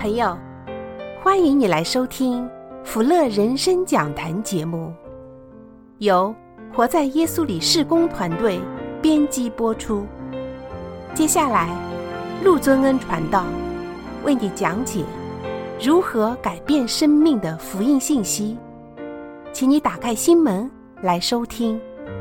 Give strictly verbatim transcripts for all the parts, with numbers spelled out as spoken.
朋友，欢迎你来收听福乐人生讲坛节目，由活在耶稣里事工团队编辑播出。接下来，陆尊恩传道为你讲解如何改变生命的福音信息，请你打开心门来收听。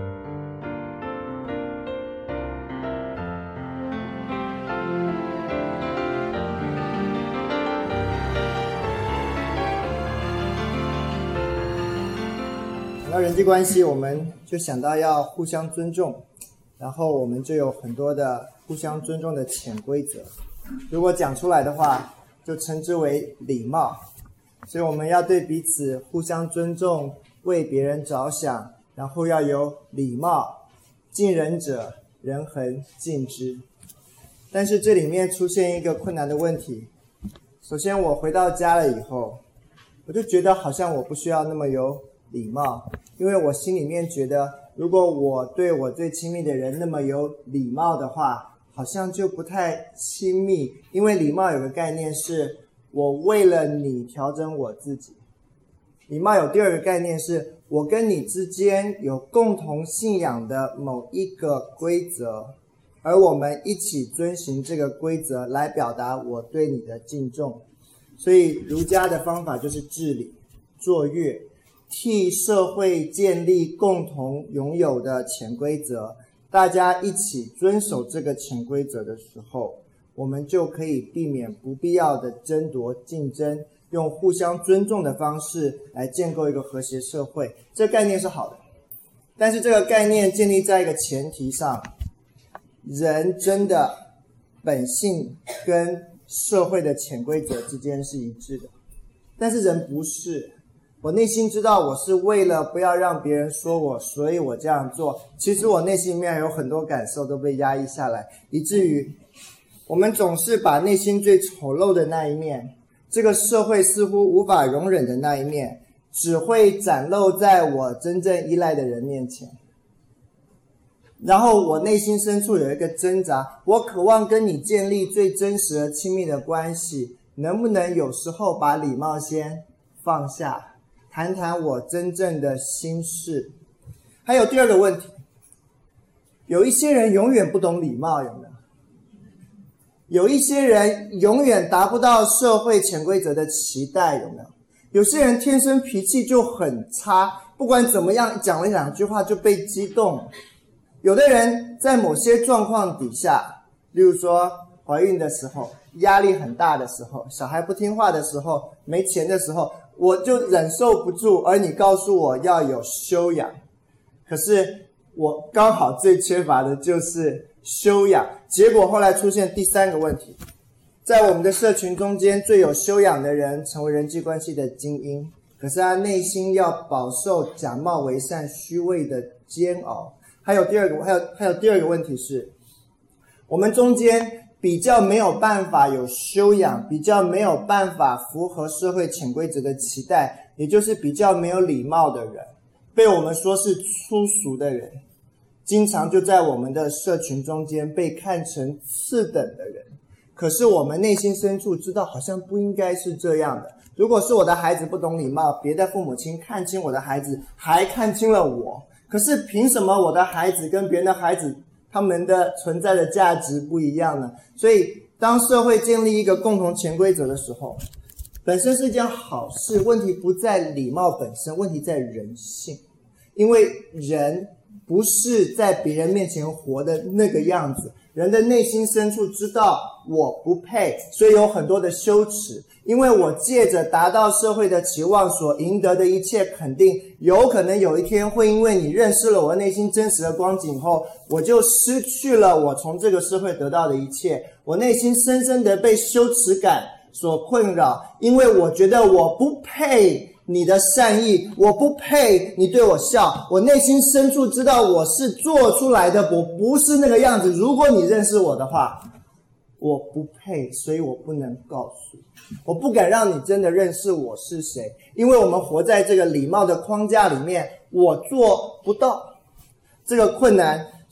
讲到人际关系，我们就想到要互相尊重，然后我们就有很多的互相尊重的潜规则。如果讲出来的话，就称之为礼貌。所以我们要对彼此互相尊重，为别人着想，然后要有礼貌。敬人者，人恒敬之。但是这里面出现一个困难的问题。首先，我回到家了以后，我就觉得好像我不需要那么有礼貌，因为我心里面觉得，如果我对我最亲密的人那么有礼貌的话，好像就不太亲密。因为礼貌有个概念是，我为了你调整我自己。礼貌有第二个概念是，我跟你之间有共同信仰的某一个规则，而我们一起遵循这个规则来表达我对你的敬重。所以儒家的方法就是治理、作乐，替社会建立共同拥有的潜规则。大家一起遵守这个潜规则的时候，我们就可以避免不必要的争夺竞争，用互相尊重的方式来建构一个和谐社会。这个概念是好的，但是这个概念建立在一个前提上，人真的本性跟社会的潜规则之间是一致的，但是人不是。我内心知道我是为了不要让别人说我，所以我这样做。其实我内心里面有很多感受都被压抑下来，以至于我们总是把内心最丑陋的那一面，这个社会似乎无法容忍的那一面，只会展露在我真正依赖的人面前。然后我内心深处有一个挣扎，我渴望跟你建立最真实和亲密的关系，能不能有时候把礼貌先放下，谈谈我真正的心事。还有第二个问题，有一些人永远不懂礼貌，有没有？有一些人永远达不到社会潜规则的期待，有没有？有些人天生脾气就很差，不管怎么样讲了两句话就被激动。有的人在某些状况底下，例如说怀孕的时候，压力很大的时候，小孩不听话的时候，没钱的时候，我就忍受不住，而你告诉我要有修养。可是我刚好最缺乏的就是修养。结果后来出现第三个问题，在我们的社群中间，最有修养的人成为人际关系的精英，可是他内心要饱受假冒为善、虚伪的煎熬。还有第二个，还有还有第二个问题是，我们中间比较没有办法有修养，比较没有办法符合社会潜规则的期待，也就是比较没有礼貌的人，被我们说是粗俗的人，经常就在我们的社群中间被看成次等的人。可是我们内心深处知道好像不应该是这样的。如果是我的孩子不懂礼貌，别的父母亲看清我的孩子，还看清了我，可是凭什么我的孩子跟别人的孩子他们的存在的价值不一样呢？所以当社会建立一个共同潜规则的时候，本身是一件好事，问题不在礼貌本身，问题在人性。因为人不是在别人面前活的那个样子，人的内心深处知道我不配，所以有很多的羞耻。因为我借着达到社会的期望所赢得的一切肯定，有可能有一天会因为你认识了我内心真实的光景后，我就失去了我从这个社会得到的一切。我内心深深的被羞耻感所困扰，因为我觉得我不配你的善意，我不配你对我笑。我内心深处知道我是做出来的，我不是那个样子。如果你认识我的话，我不配，所以我不能告诉，我不敢让你真的认识我是谁，因为我们活在这个礼貌的框架里面，我做不到。这个困难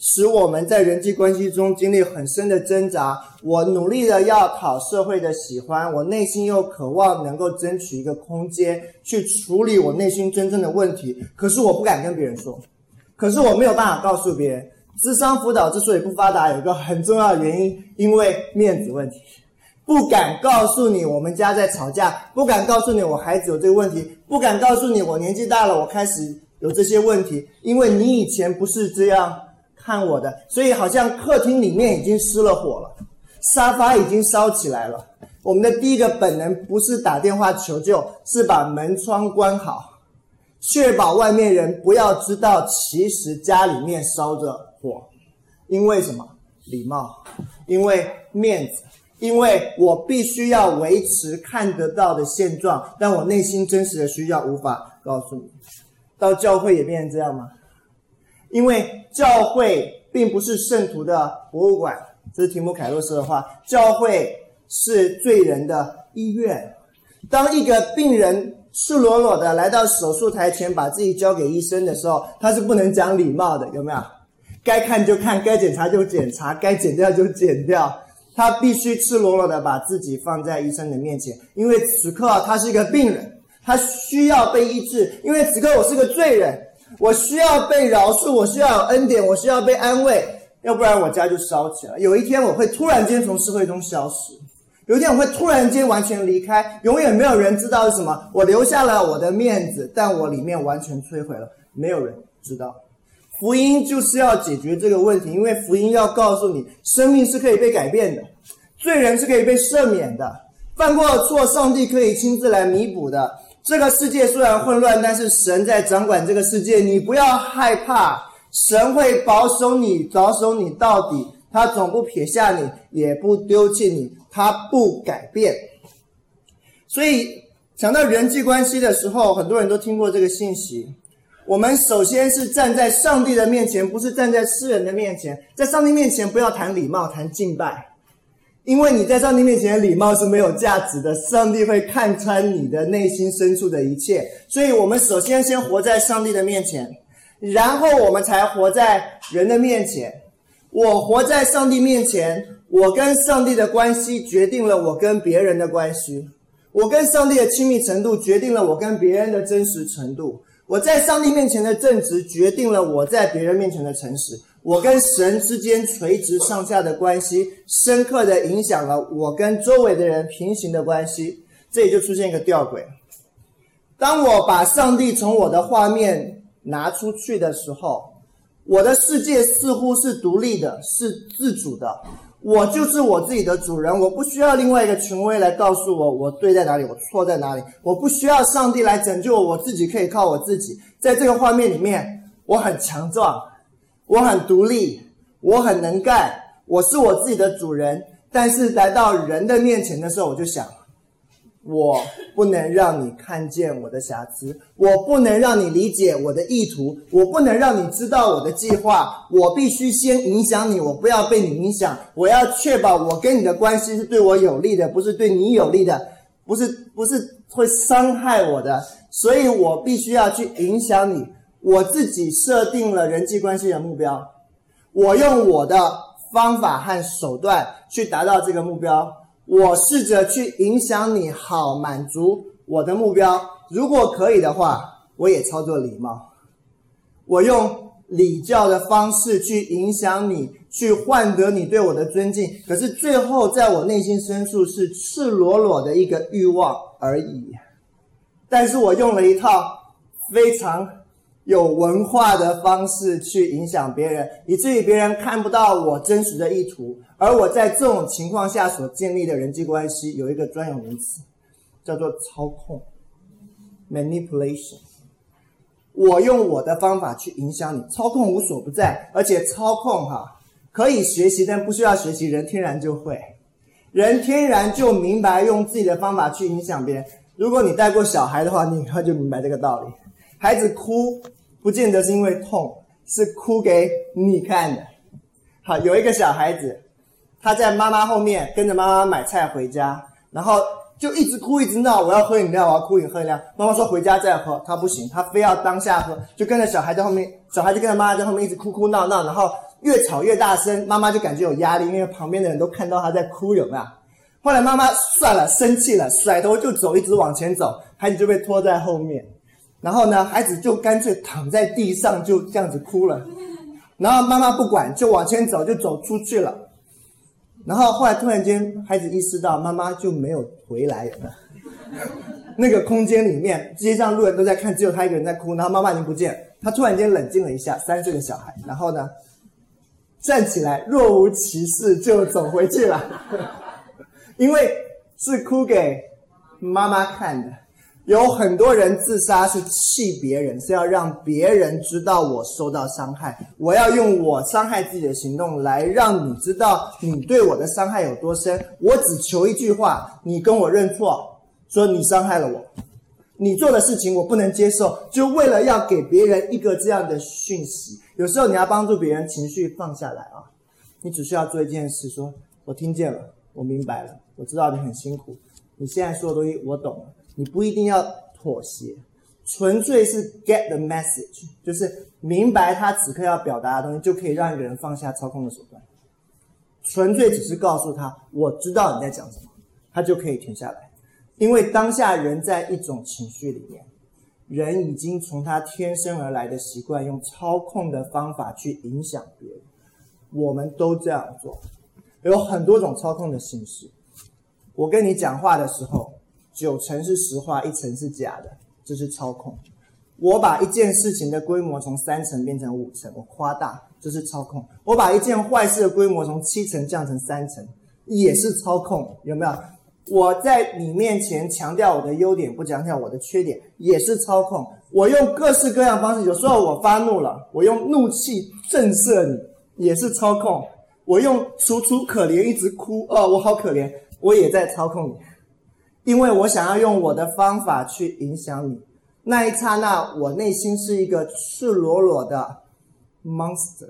使我们在人际关系中经历很深的挣扎。我努力的要讨社会的喜欢，我内心又渴望能够争取一个空间去处理我内心真正的问题，可是我不敢跟别人说，可是我没有办法告诉别人。諮商辅导之所以不发达，有一个很重要的原因，因为面子问题。不敢告诉你我们家在吵架，不敢告诉你我孩子有这个问题，不敢告诉你我年纪大了我开始有这些问题，因为你以前不是这样看我的，所以好像客厅里面已经失了火了，沙发已经烧起来了。我们的第一个本能不是打电话求救，是把门窗关好，确保外面人不要知道其实家里面烧着火。因为什么？礼貌，因为面子，因为我必须要维持看得到的现状，但我内心真实的需要无法告诉你。到教会也变成这样吗？因为教会并不是圣徒的博物馆，这是提姆凯洛说的话，教会是罪人的医院。当一个病人赤裸裸的来到手术台前把自己交给医生的时候，他是不能讲礼貌的，有没有？该看就看，该检查就检查，该剪掉就剪掉，他必须赤裸裸的把自己放在医生的面前，因为此刻他是一个病人，他需要被医治，因为此刻我是个罪人，我需要被饶恕，我需要有恩典，我需要被安慰，要不然我家就烧起来。有一天我会突然间从社会中消失，有一天我会突然间完全离开，永远没有人知道是什么，我留下了我的面子，但我里面完全摧毁了，没有人知道。福音就是要解决这个问题，因为福音要告诉你，生命是可以被改变的，罪人是可以被赦免的，犯过的错上帝可以亲自来弥补的。这个世界虽然混乱，但是神在掌管这个世界，你不要害怕，神会保守你，保守你到底，他总不撇下你，也不丢弃你，他不改变。所以讲到人际关系的时候，很多人都听过这个信息，我们首先是站在上帝的面前，不是站在世人的面前。在上帝面前不要谈礼貌，谈敬拜，因为你在上帝面前的礼貌是没有价值的，上帝会看穿你的内心深处的一切。所以我们首先先活在上帝的面前，然后我们才活在人的面前。我活在上帝面前，我跟上帝的关系决定了我跟别人的关系，我跟上帝的亲密程度决定了我跟别人的真实程度，我在上帝面前的正直决定了我在别人面前的诚实，我跟神之间垂直上下的关系深刻的影响了我跟周围的人平行的关系。这里就出现一个吊诡，当我把上帝从我的画面拿出去的时候，我的世界似乎是独立的，是自主的，我就是我自己的主人，我不需要另外一个权威来告诉我我对在哪里，我错在哪里，我不需要上帝来拯救我，我自己可以靠我自己。在这个画面里面，我很强壮，我很独立，我很能干，我是我自己的主人。但是来到人的面前的时候，我就想，我不能让你看见我的瑕疵，我不能让你理解我的意图，我不能让你知道我的计划，我必须先影响你，我不要被你影响，我要确保我跟你的关系是对我有利的，不是对你有利的，不是不是会伤害我的，所以我必须要去影响你。我自己设定了人际关系的目标，我用我的方法和手段去达到这个目标，我试着去影响你，好满足我的目标。如果可以的话，我也操作礼貌，我用礼教的方式去影响你，去换得你对我的尊敬。可是最后在我内心深处是赤裸裸的一个欲望而已。但是我用了一套非常有文化的方式去影响别人，以至于别人看不到我真实的意图。而我在这种情况下所建立的人际关系有一个专有名词，叫做操控 manipulation。 我用我的方法去影响你，操控无所不在，而且操控哈可以学习，但不需要学习，人天然就会，人天然就明白用自己的方法去影响别人。如果你带过小孩的话，你很快就明白这个道理。孩子哭不见得是因为痛，是哭给你看的。好，有一个小孩子，他在妈妈后面跟着妈妈买菜回家，然后就一直哭一直闹，我要喝饮料，我要哭饮喝饮料。妈妈说回家再喝，他不行，他非要当下喝，就跟着小孩在后面，小孩就跟着妈妈在后面一直哭哭闹闹，然后越吵越大声，妈妈就感觉有压力，因为旁边的人都看到她在哭，有没有？后来妈妈算了，生气了，甩头就走，一直往前走，孩子就被拖在后面。然后呢，孩子就干脆躺在地上，就这样子哭了。然后妈妈不管，就往前走，就走出去了。然后后来突然间，孩子意识到妈妈就没有回来了。那个空间里面，街上路人都在看，只有他一个人在哭，然后妈妈已经不见了。他突然间冷静了一下，三岁的小孩，然后呢，站起来若无其事就走回去了。因为是哭给妈妈看的。有很多人自杀是气别人，是要让别人知道我受到伤害，我要用我伤害自己的行动来让你知道你对我的伤害有多深。我只求一句话，你跟我认错，说你伤害了我，你做的事情我不能接受，就为了要给别人一个这样的讯息。有时候你要帮助别人情绪放下来啊，你只需要做一件事，说我听见了，我明白了，我知道你很辛苦，你现在说的东西我懂了。你不一定要妥协，纯粹是 get the message， 就是明白他此刻要表达的东西，就可以让一个人放下操控的手段。纯粹只是告诉他我知道你在讲什么，他就可以停下来。因为当下人在一种情绪里面，人已经从他天生而来的习惯用操控的方法去影响别人，我们都这样做。有很多种操控的形式。我跟你讲话的时候，九成是实话，一成是假的，这是操控。我把一件事情的规模从三成变成五成，我夸大，这是操控。我把一件坏事的规模从七成降成三成，也是操控，有没有？我在你面前强调我的优点，不强调我的缺点，也是操控。我用各式各样方式，有时候我发怒了，我用怒气震慑你，也是操控。我用楚楚可怜一直哭，哦，我好可怜，我也在操控你。因为我想要用我的方法去影响你，那一刹那我内心是一个赤裸裸的 monster。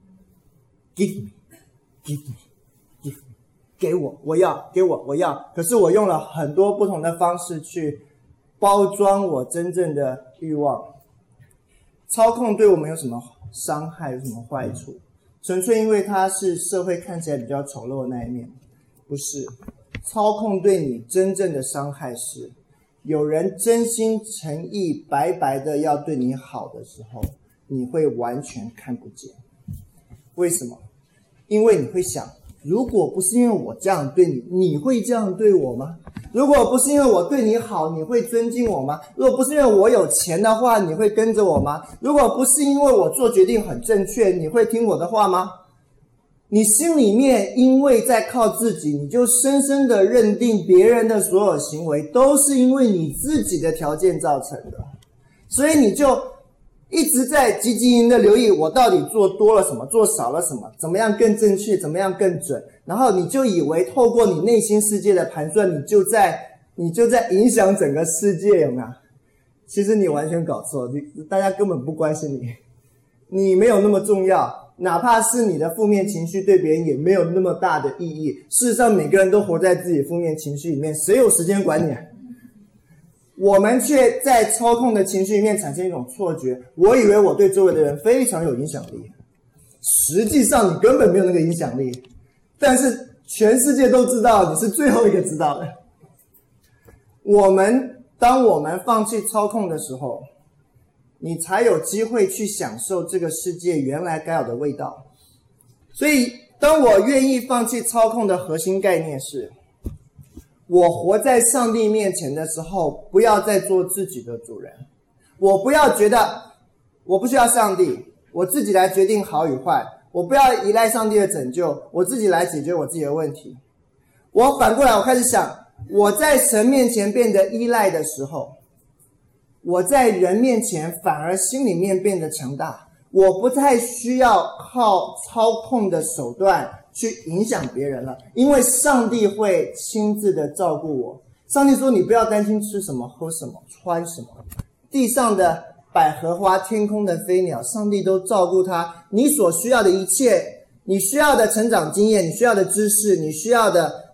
Give me Give me Give me 给我，我要，给我，我要。可是我用了很多不同的方式去包装我真正的欲望。操控对我们有什么伤害，有什么坏处？纯粹因为它是社会看起来比较丑陋的那一面？不是。操控对你真正的伤害是，有人真心诚意白白的要对你好的时候，你会完全看不见。为什么？因为你会想，如果不是因为我这样对你，你会这样对我吗？如果不是因为我对你好，你会尊敬我吗？如果不是因为我有钱的话，你会跟着我吗？如果不是因为我做决定很正确，你会听我的话吗？你心里面因为在靠自己，你就深深的认定别人的所有行为都是因为你自己的条件造成的，所以你就一直在积极营的留意我到底做多了什么，做少了什么，怎么样更正确，怎么样更准，然后你就以为透过你内心世界的盘算，你就在你就在影响整个世界，有没有？其实你完全搞错，你大家根本不关心你，你没有那么重要。哪怕是你的负面情绪对别人也没有那么大的意义。事实上每个人都活在自己的负面情绪里面，谁有时间管你啊？我们却在操控的情绪里面产生一种错觉，我以为我对周围的人非常有影响力，实际上你根本没有那个影响力，但是全世界都知道你是最后一个知道的。我们当我们放弃操控的时候，你才有机会去享受这个世界原来该有的味道。所以当我愿意放弃操控的核心概念是，我活在上帝面前的时候，不要再做自己的主人。我不要觉得我不需要上帝，我自己来决定好与坏，我不要依赖上帝的拯救，我自己来解决我自己的问题。我反过来，我开始想，我在神面前变得依赖的时候，我在人面前反而心里面变得强大，我不太需要靠操控的手段去影响别人了，因为上帝会亲自的照顾我。上帝说你不要担心吃什么喝什么穿什么，地上的百合花天空的飞鸟，上帝都照顾他。你所需要的一切，你需要的成长经验，你需要的知识，你需要的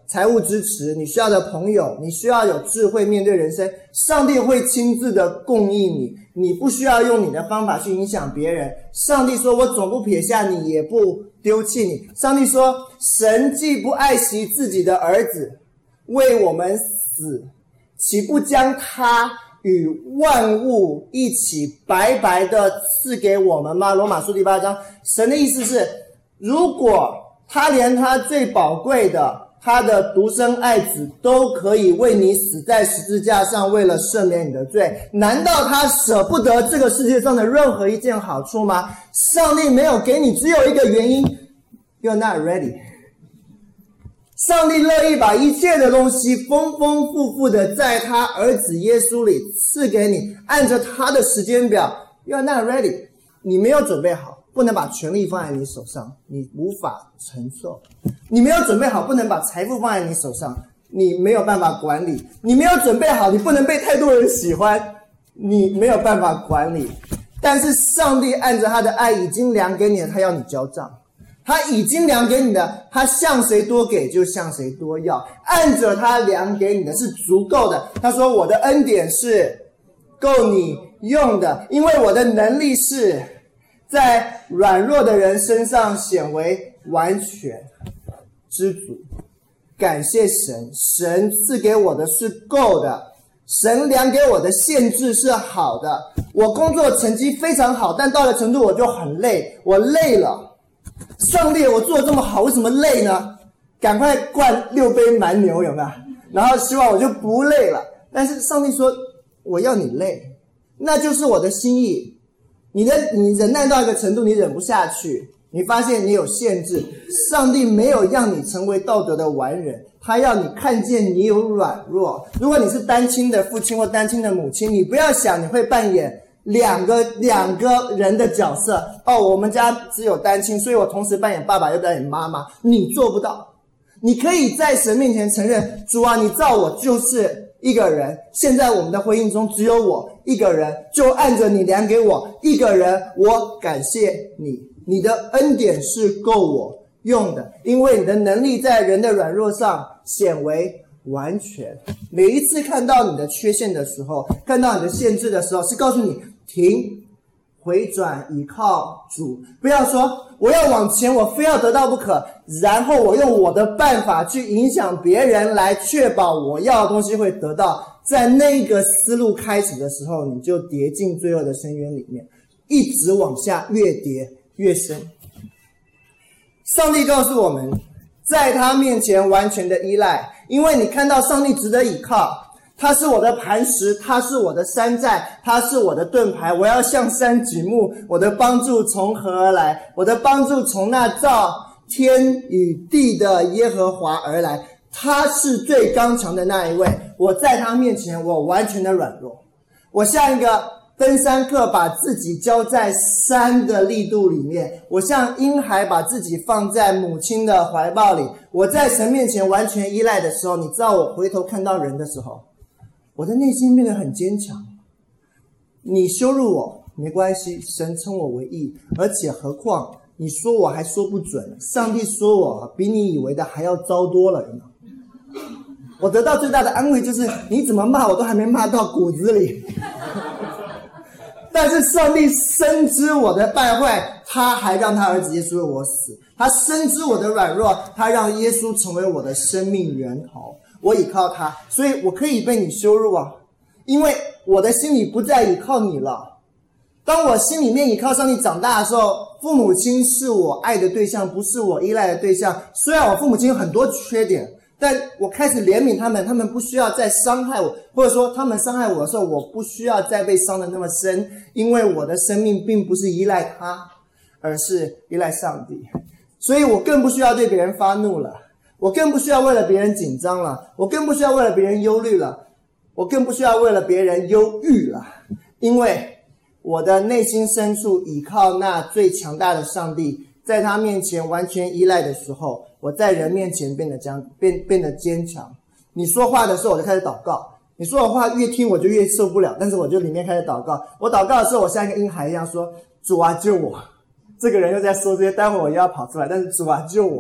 财务支持，你需要的朋友，你需要有智慧面对人生，上帝会亲自的供应你，你不需要用你的方法去影响别人。上帝说，我总不撇下你，也不丢弃你。上帝说，神既不爱惜自己的儿子，为我们死，岂不将他与万物一起白白的赐给我们吗？罗马书第八章，神的意思是，如果他连他最宝贵的他的独生爱子都可以为你死在十字架上，为了赦免你的罪，难道他舍不得这个世界上的任何一件好处吗？上帝没有给你只有一个原因， You're not ready。 上帝乐意把一切的东西丰丰富富的在他儿子耶稣里赐给你，按着他的时间表， You're not ready。 你没有准备好，不能把权力放在你手上，你无法承受。你没有准备好，不能把财富放在你手上，你没有办法管理。你没有准备好，你不能被太多人喜欢，你没有办法管理。但是上帝按着他的爱已经量给你了，他要你交账。他已经量给你的，他向谁多给就向谁多要，按着他量给你的是足够的。他说，我的恩典是够你用的，因为我的能力是在软弱的人身上显为完全知足。感谢神，神赐给我的是够的，神量给我的限制是好的。我工作成绩非常好，但到了程度我就很累，我累了。上帝，我做得这么好，为什么累呢？赶快灌六杯蛮牛，有没有？然后希望我就不累了。但是上帝说，我要你累，那就是我的心意。你的你忍耐到一个程度，你忍不下去，你发现你有限制。上帝没有让你成为道德的完人，他要你看见你有软弱。如果你是单亲的父亲或单亲的母亲，你不要想你会扮演两个两个人的角色。哦，我们家只有单亲，所以我同时扮演爸爸又扮演妈妈。你做不到。你可以在神面前承认，主啊，你造我就是一个人，现在我们的婚姻中只有我一个人，就按着你量给我一个人，我感谢你，你的恩典是够我用的，因为你的能力在人的软弱上显为完全。每一次看到你的缺陷的时候，看到你的限制的时候，是告诉你停，回转，倚靠主。不要说我要往前，我非要得到不可，然后我用我的办法去影响别人来确保我要的东西会得到。在那个思路开始的时候，你就跌进罪恶的深渊里面，一直往下，越跌越深。上帝告诉我们，在他面前完全的依赖，因为你看到上帝值得倚靠，他是我的磐石，他是我的山寨，他是我的盾牌，我要向山举目，我的帮助从何而来？我的帮助从那造天与地的耶和华而来，他是最刚强的那一位。我在他面前，我完全的软弱，我像一个登山客把自己交在山的力度里面，我像婴孩把自己放在母亲的怀抱里。我在神面前完全依赖的时候，你知道我回头看到人的时候，我的内心变得很坚强。你羞辱我没关系，神称我为义，而且何况你说我还说不准，上帝说我比你以为的还要糟多了。我得到最大的安慰就是，你怎么骂我都还没骂到骨子里。但是上帝深知我的败坏，他还让他儿子耶稣为我死。他深知我的软弱，他让耶稣成为我的生命源头。我倚靠他，所以我可以被你羞辱啊，因为我的心里不再倚靠你了。当我心里面倚靠上帝长大的时候，父母亲是我爱的对象，不是我依赖的对象。虽然我父母亲有很多缺点，但我开始怜悯他们，他们不需要再伤害我，或者说他们伤害我的时候，我不需要再被伤得那么深，因为我的生命并不是依赖他，而是依赖上帝。所以我更不需要对别人发怒了，我更不需要为了别人紧张了，我更不需要为了别人忧虑了，我更不需要为了别人忧郁了，因为我的内心深处倚靠那最强大的上帝，在他面前完全依赖的时候，我在人面前变得僵，变变得坚强。你说话的时候，我就开始祷告。你说的话越听我就越受不了，但是我就里面开始祷告。我祷告的时候，我像一个婴孩一样说：“主啊，救我！”这个人又在说这些，待会我又要跑出来，但是主啊，救我！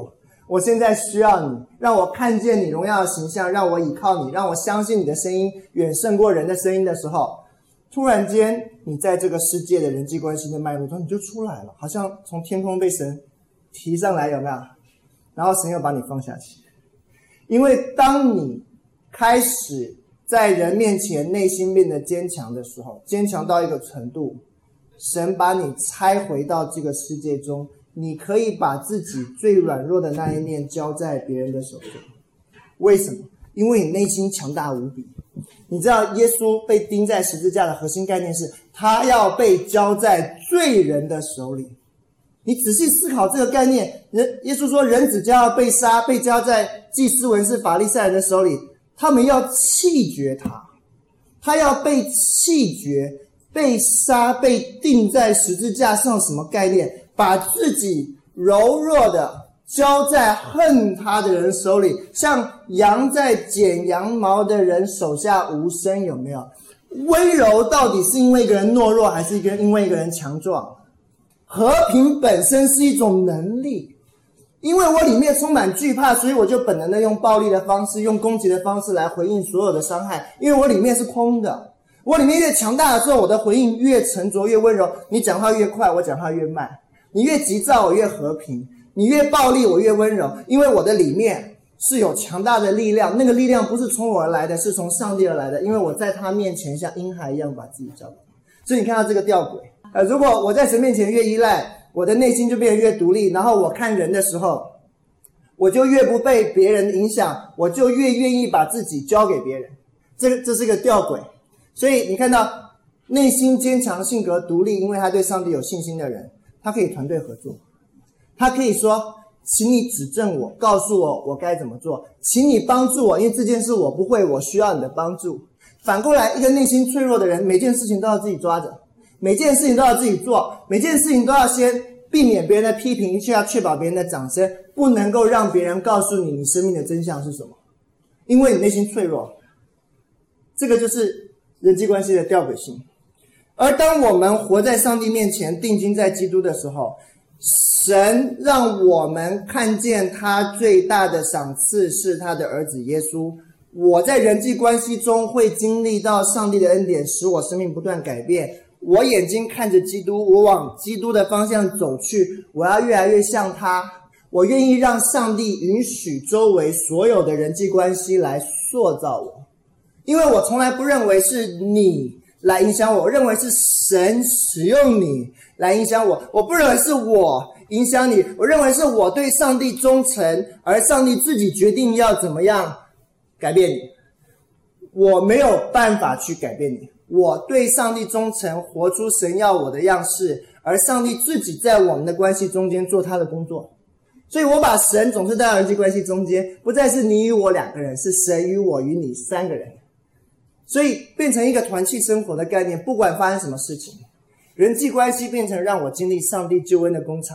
我现在需要你，让我看见你荣耀的形象，让我倚靠你，让我相信你的声音远胜过人的声音的时候，突然间你在这个世界的人际关系的脉络中你就出来了，好像从天空被神提上来，有没有？然后神又把你放下去。因为当你开始在人面前内心变得坚强的时候，坚强到一个程度，神把你拆回到这个世界中，你可以把自己最软弱的那一面交在别人的手中。为什么？因为你内心强大无比。你知道耶稣被钉在十字架的核心概念是他要被交在罪人的手里。你仔细思考这个概念，人耶稣说人只将要被杀，被交在祭司文士法利赛人的手里，他们要弃绝他，他要被弃绝，被杀，被钉在十字架上。什么概念？把自己柔弱的交在恨他的人手里，像羊在剪羊毛的人手下无声。有没有？温柔到底是因为一个人懦弱，还是一个因为一个人强壮？和平本身是一种能力，因为我里面充满惧怕，所以我就本能的用暴力的方式，用攻击的方式来回应所有的伤害。因为我里面是空的，我里面越强大的时候，我的回应越沉着越温柔。你讲话越快，我讲话越慢；你越急躁，我越和平；你越暴力，我越温柔。因为我的里面是有强大的力量，那个力量不是从我而来的，是从上帝而来的。因为我在他面前像婴孩一样把自己交给他。所以你看到这个吊诡。呃，如果我在神面前越依赖，我的内心就变得越独立，然后我看人的时候，我就越不被别人影响，我就越愿意把自己交给别人。这个这是一个吊诡。所以你看到内心坚强、性格独立，因为他对上帝有信心的人，他可以团队合作，他可以说，请你指正我，告诉我我该怎么做，请你帮助我，因为这件事我不会，我需要你的帮助。反过来，一个内心脆弱的人，每件事情都要自己抓着，每件事情都要自己做，每件事情都要先避免别人的批评，却要确保别人的掌声，不能够让别人告诉你你生命的真相是什么，因为你内心脆弱。这个就是人际关系的吊诡性。而当我们活在上帝面前，定睛在基督的时候，神让我们看见他最大的赏赐是他的儿子耶稣。我在人际关系中会经历到上帝的恩典，使我生命不断改变。我眼睛看着基督，我往基督的方向走去，我要越来越像他。我愿意让上帝允许周围所有的人际关系来塑造我，因为我从来不认为是你来影响我，我认为是神使用你来影响我。我不认为是我影响你，我认为是我对上帝忠诚，而上帝自己决定要怎么样改变你。我没有办法去改变你，我对上帝忠诚，活出神要我的样式，而上帝自己在我们的关系中间做他的工作。所以我把神总是带到人际关系中间，不再是你与我两个人，是神与我与你三个人。所以变成一个团契生活的概念，不管发生什么事情，人际关系变成让我经历上帝救恩的工厂。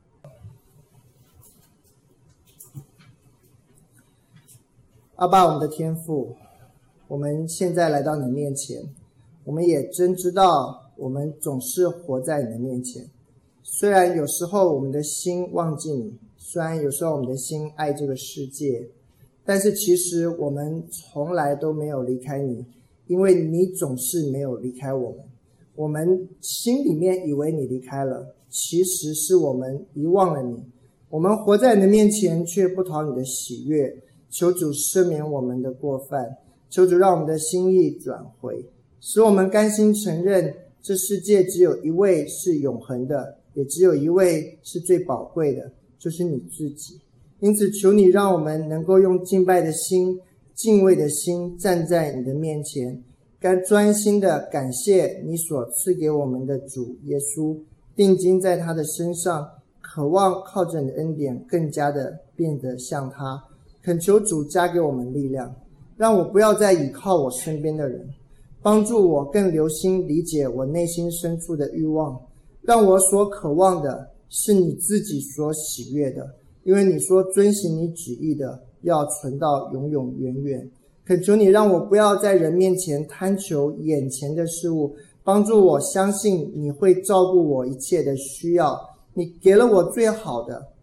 阿爸，我们的天父，我们现在来到你的面前，我们也真知道我们总是活在你的面前。虽然有时候我们的心忘记你，虽然有时候我们的心爱这个世界，但是其实我们从来都没有离开你，因为你总是没有离开我们。我们心里面以为你离开了，其实是我们遗忘了你。我们活在你的面前，却不讨你的喜悦。求主赦免我们的过犯，求主让我们的心意转回，使我们甘心承认这世界只有一位是永恒的，也只有一位是最宝贵的，就是你自己。因此求你让我们能够用敬拜的心、敬畏的心站在你的面前，该专心的感谢你所赐给我们的主耶稣，定睛在他的身上，渴望靠着你的恩典更加的变得像他。恳求主加给我们力量，让我不要再倚靠我身边的人，帮助我更留心理解我内心深处的欲望，让我所渴望的是你自己所喜悦的，因为你说遵行你旨意的要存到永永远远。恳求你让我不要在人面前贪求眼前的事物，帮助我相信你会照顾我一切的需要。你给了我最好的，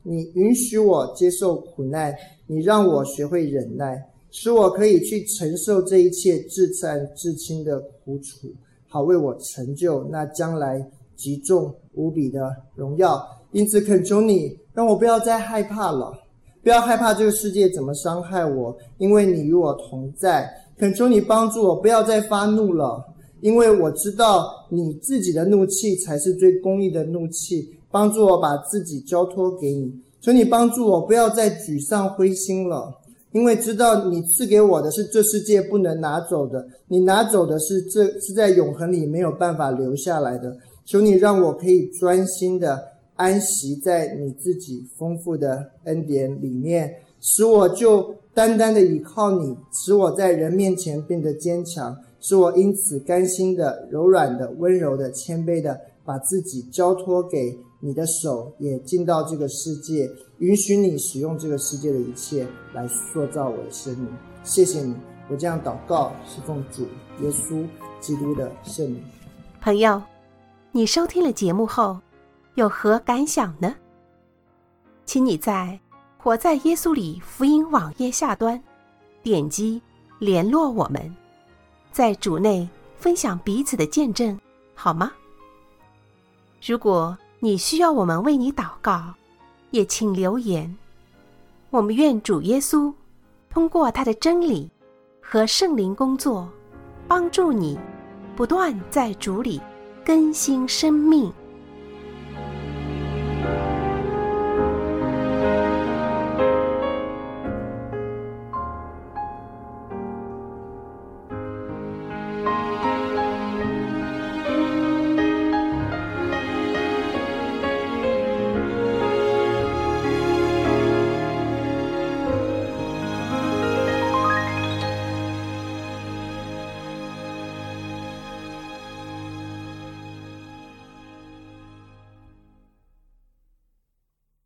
你允许我接受苦难，你让我学会忍耐，使我可以去承受这一切至善至轻的苦楚，好为我成就那将来极重无比的荣耀。因此恳求你，让我不要再害怕了，不要害怕这个世界怎么伤害我，因为你与我同在。恳求你帮助我，不要再发怒了，因为我知道你自己的怒气才是最公义的怒气。帮助我把自己交托给你，求你帮助我不要再沮丧灰心了，因为知道你赐给我的是这世界不能拿走的，你拿走的是这是在永恒里没有办法留下来的。求你让我可以专心的安息在你自己丰富的恩典里面，使我就单单的倚靠你，使我在人面前变得坚强，使我因此甘心的、柔软的、温柔的、谦卑的把自己交托给你的手，也进到这个世界，允许你使用这个世界的一切来塑造我的生命。谢谢你，我这样祷告是奉主耶稣基督的圣名。 朋友，你收听了节目后有何感想呢？请你在活在耶稣里福音网页下端点击联络我们，在主内分享彼此的见证，好吗？如果你需要我们为你祷告，也请留言。我们愿主耶稣通过他的真理和圣灵工作，帮助你不断在主里更新生命。